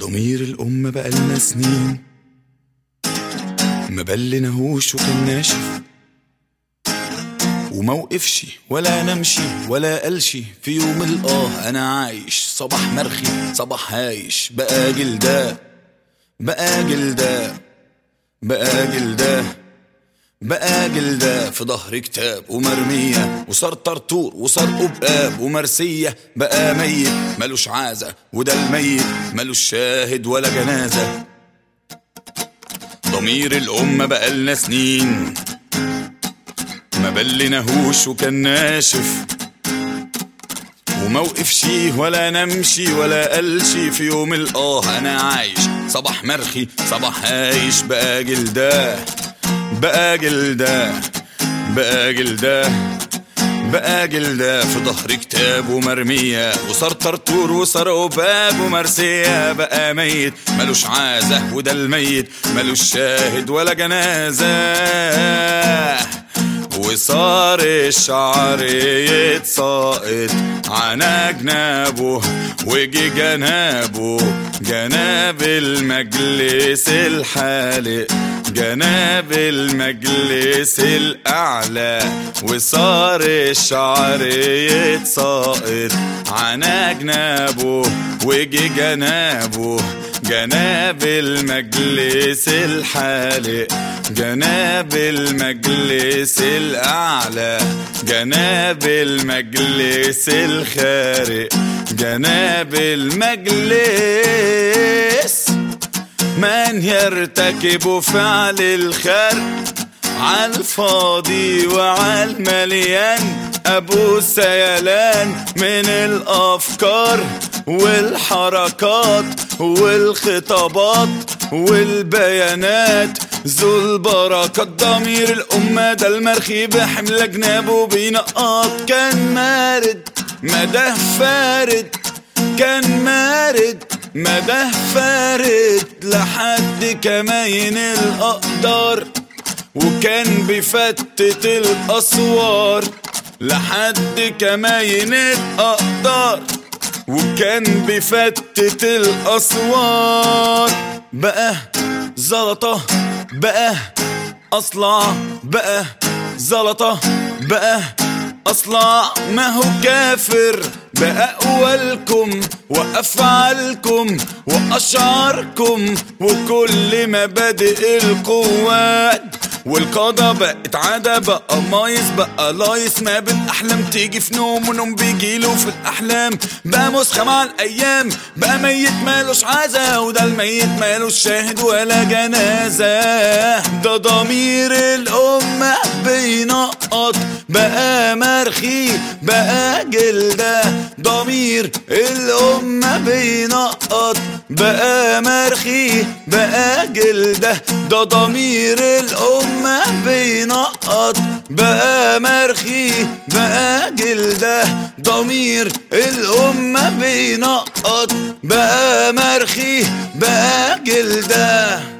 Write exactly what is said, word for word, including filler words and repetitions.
ضمير الأمة بقالنا سنين مبلناهوش وكان ناشف وموقفش ولا نمشي ولا قالش في يوم الآه أنا عايش. صباح مرخي صباح هايش بقى جلده بقى جلده بقى جلده بقى جلده في ظهر كتاب ومرمية وصار طرطور وصار قبقاب ومرسية بقى ميت ملوش عازة وده الميت ملوش شاهد ولا جنازة. ضمير الأمة بقالنا سنين ما بلناهوش وكان ناشف وموقفش ولا نمشي ولا قالش في يوم الآه أنا عايش. صباح مرخي صباح هايش بقى جلده بقى جلده بقى جلده بقى جلده في ظهر كتاب ومرمية وصار طرطور وصار قباب ومرسية بقى ميت ملوش عازة وده الميت ملوش شاهد ولا جنازة. وصار الشعر يتساقط عن جنابه وجي جنابه جناب المجلس الحالق جناب المجلس الأعلى. وصار الشعر يتساقط عن جنابه وجي جنابه جناب المجلس الحالق جناب المجلس الأعلى جناب المجلس الخارق جناب المجلس من يرتكب فعل الخرق عالفاضي وعالمليان أبو سيلان من الأفكار والحركات والخطابات والبيانات ذو البركات. ضمير الأمة ده المرخي بحمل جنابه بينقط كان مارد مده فارد كان مارد مده فارد لحد كماين الأقدار وكان بيفتت الأسوار لحد كماين الأقدار وكان بيفتت الأسوار. بقى زلطة بقى أصلع بقى زلطة بقى أصلع ما هو كافر بأقوالكم وأفعالكم وأشعاركم وكل مبادئ القوات والقادة بقت عادة بقى مايس بقى لايس ما بالأحلام تيجي في نوم ونوم بيجيله في الأحلام بقى مسخة مع الأيام بقى ميت مالوش عازة وده الميت مالوش شاهد ولا جنازة. ده ضمير الأمة بينقط بقى مرخي بقى جلده ضمير الأمة بينقط بقى مرخي بقى جلده ده ضمير الأمة بينقط بقى مرخي بقى جلده ضمير الأمة بينقط بقى مرخي بقى جلده.